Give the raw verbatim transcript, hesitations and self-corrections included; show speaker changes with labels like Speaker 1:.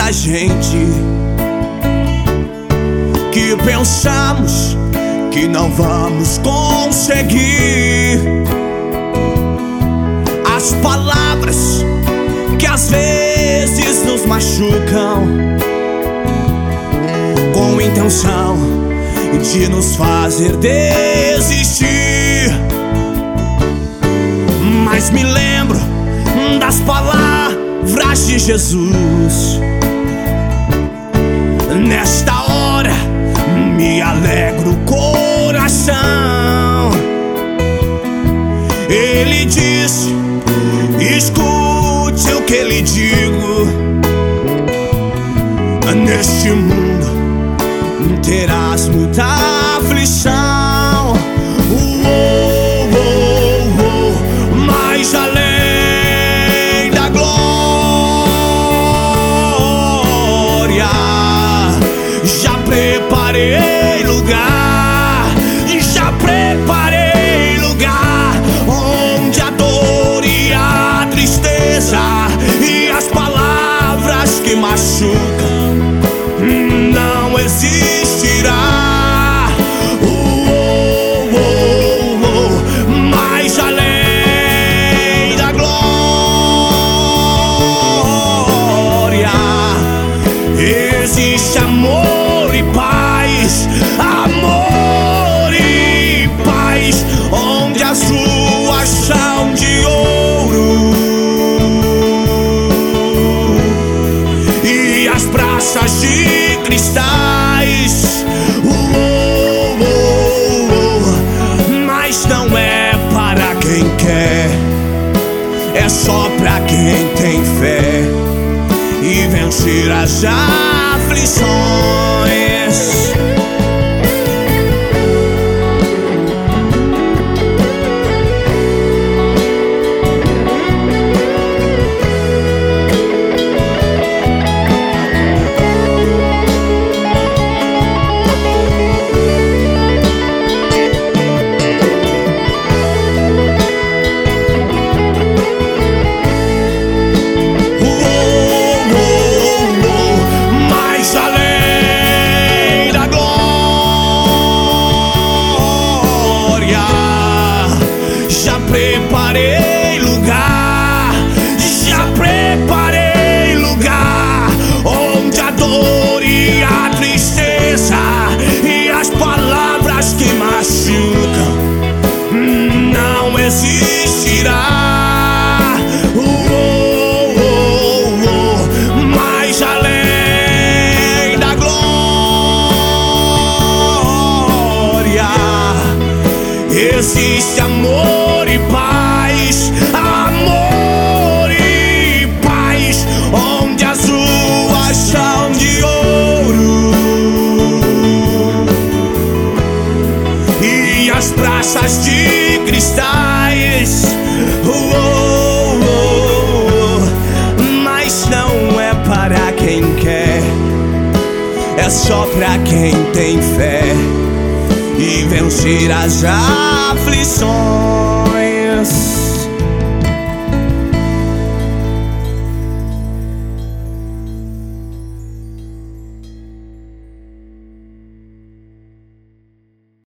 Speaker 1: tanta gente que pensamos que não vamos conseguir. As palavras que às vezes nos machucam com intenção de nos fazer desistir. Mas me lembro das palavras de Jesus. Nesta hora me alegra o coração. Ele disse: escute o que lhe digo. Neste mundo terás muita aflição. Uou, uou, uou, mas além da glória já preparei lugar, já preparei lugar onde a dor e a tristeza e as palavras que machucam não existirá. Uou, uou, uou, mas além da glória existe amor e paz, amor e paz, onde as ruas são de ouro e as praças de cristais. Uou, uou, uou, mas não é para quem quer, é só pra quem tem fé e vencer as aflições. Preparei lugar, já preparei lugar onde a dor e a tristeza e as palavras que machucam não existirá. Uou, uou, uou, mas além da glória existe amor e paz, amor e paz, onde as ruas são de ouro e as praças de cristais. Uou, uou, uou, mas não é para quem quer, é só pra quem tem fé e vencer as aflições.